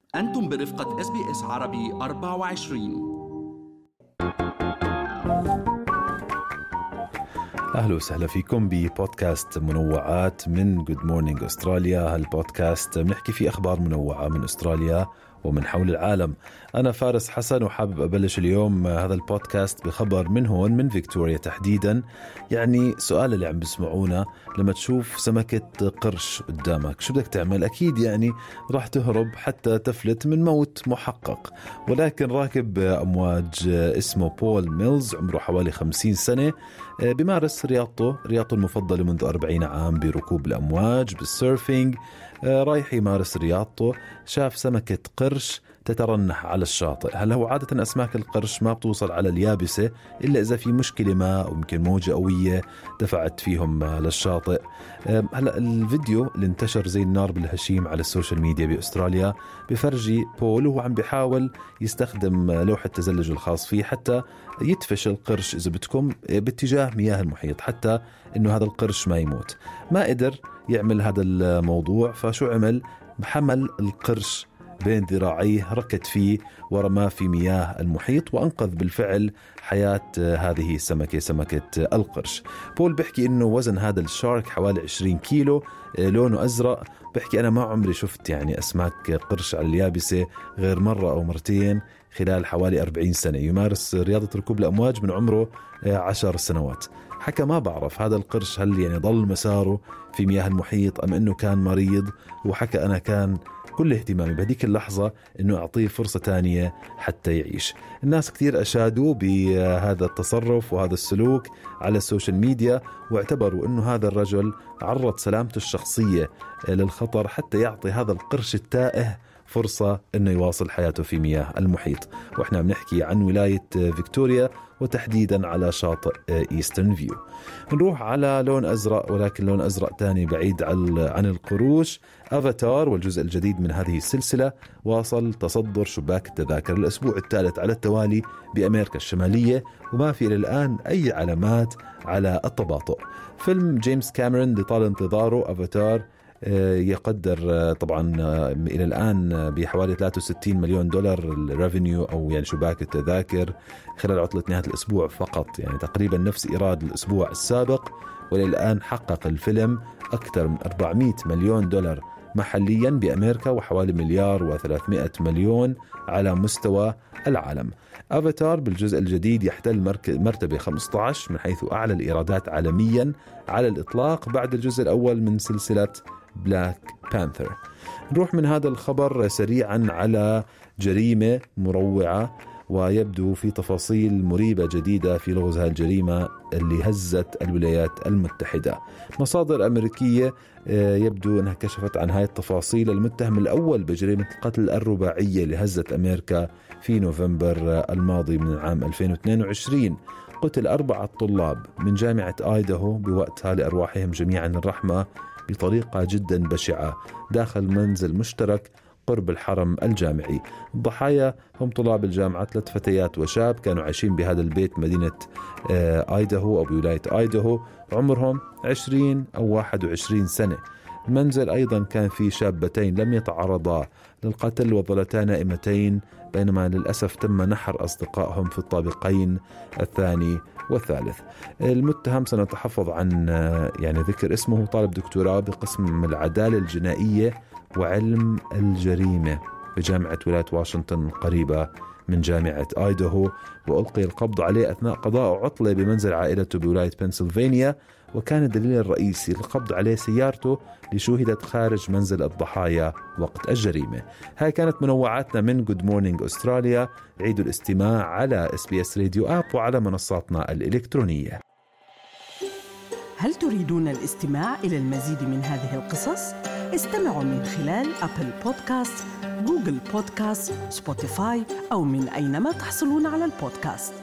أنتم برفقة SBS عربي 24. أهلا وسهلا فيكم ببودكاست منوعات من Good Morning أستراليا. هالبودكاست بنحكي فيه أخبار منوعة من أستراليا ومن حول العالم. أنا فارس حسن وحابب أبلش اليوم هذا البودكاست بخبر من هون من فيكتوريا تحديدا. يعني سؤال اللي عم بسمعونا، لما تشوف سمكة قرش قدامك شو بدك تعمل؟ أكيد يعني راح تهرب حتى تفلت من موت محقق. ولكن راكب أمواج اسمه بول ميلز عمره حوالي 50 سنة، بيمارس رياضته المفضلة منذ 40 عام بركوب الأمواج بالسيرفينج. رايح يمارس رياضته، شاف سمكة قرش تترنح على الشاطئ. هل هو عادة أسماك القرش ما بتوصل على اليابسة إلا إذا في مشكلة ما أو يمكن موجة قوية دفعت فيهم للشاطئ. هلأ الفيديو اللي انتشر زي النار بالهشيم على السوشيال ميديا بأستراليا بفرجي بول وهو عم بيحاول يستخدم لوح التزلج الخاص فيه حتى يدفش القرش إذا بدكم باتجاه مياه المحيط، حتى إنه هذا القرش ما يموت. ما قدر يعمل هذا الموضوع، فشو عمل؟ حمل القرش بين ذراعيه، ركض فيه ورماه في مياه المحيط وأنقذ بالفعل حياة هذه السمكة، سمكة القرش. بول بيحكي إنه وزن هذا الشارك حوالي 20 كيلو، لونه أزرق. بيحكي أنا ما عمري شفت يعني أسماك قرش على اليابسة غير مرة أو مرتين خلال حوالي 40 سنة. يمارس رياضة ركوب الأمواج من عمره 10 سنوات. حكى ما بعرف هذا القرش هل يعني ضل مساره في مياه المحيط أم أنه كان مريض، وحكى أنا كان كل اهتمامي بهديك اللحظة أنه أعطيه فرصة تانية حتى يعيش. الناس كثير أشادوا بهذا التصرف وهذا السلوك على السوشيال ميديا، واعتبروا أنه هذا الرجل عرض سلامته الشخصية للخطر حتى يعطي هذا القرش التائه فرصة أنه يواصل حياته في مياه المحيط. وإحنا بنحكي عن ولاية فيكتوريا وتحديدا على شاطئ إيسترن فيو. نروح على لون أزرق، ولكن لون أزرق تاني بعيد عن القروش. أفاتار والجزء الجديد من هذه السلسلة واصل تصدر شباك التذاكر الأسبوع الثالث على التوالي بأمريكا الشمالية، وما في للآن أي علامات على التباطؤ. فيلم جيمس كاميرون لطال انتظاره أفاتار يقدر طبعا إلى الآن بحوالي 63 مليون دولار الريفينيو أو يعني شباك التذاكر خلال عطلة نهاية الأسبوع فقط، يعني تقريبا نفس إيراد الأسبوع السابق. وللآن حقق الفيلم أكثر من 400 مليون دولار محليا بأمريكا وحوالي 1.3 مليار على مستوى العالم. أفاتار بالجزء الجديد يحتل مرتبة 15 من حيث أعلى الإيرادات عالميا على الإطلاق بعد الجزء الأول من سلسلة بلاك بانثر. نروح من هذا الخبر سريعا على جريمة مروعة، ويبدو في تفاصيل مريبة جديدة في لغز هالجريمة اللي هزت الولايات المتحدة. مصادر أمريكية يبدو أنها كشفت عن هاي التفاصيل. المتهم الأول بجريمة القتل الرباعية اللي هزت أمريكا في نوفمبر الماضي من العام 2022 قتل 4 طلاب من جامعة آيداهو بوقتها لأرواحهم جميعا الرحمة بطريقة جدا بشعة داخل منزل مشترك قرب الحرم الجامعي. الضحايا هم طلاب الجامعة، 3 فتيات وشاب كانوا عايشين بهذا البيت مدينة آيداهو أو بولاية آيداهو، عمرهم 20 أو 21 سنة. المنزل أيضا كان فيه شابتين لم يتعرضا للقتل وظلتا نائمتين، بينما للأسف تم نحر أصدقائهم في الطابقين الثاني والثالث. المتهم سنتحفظ عن يعني ذكر اسمه، طالب دكتوراه بقسم العدالة الجنائية وعلم الجريمة بجامعة ولاية واشنطن القريبة من جامعة آيداهو، وألقي القبض عليه أثناء قضاء عطلة بمنزل عائلته بولاية بنسلفانيا. وكان الدليل الرئيسي للقبض عليه سيارته اللي شوهدت خارج منزل الضحايا وقت الجريمة. هاي كانت منوعاتنا من Good Morning أستراليا. عيدوا الاستماع على SBS راديو آب وعلى منصاتنا الإلكترونية. هل تريدون الاستماع إلى المزيد من هذه القصص؟ استمعوا من خلال أبل بودكاست، جوجل بودكاست، سبوتيفاي أو من أينما تحصلون على البودكاست.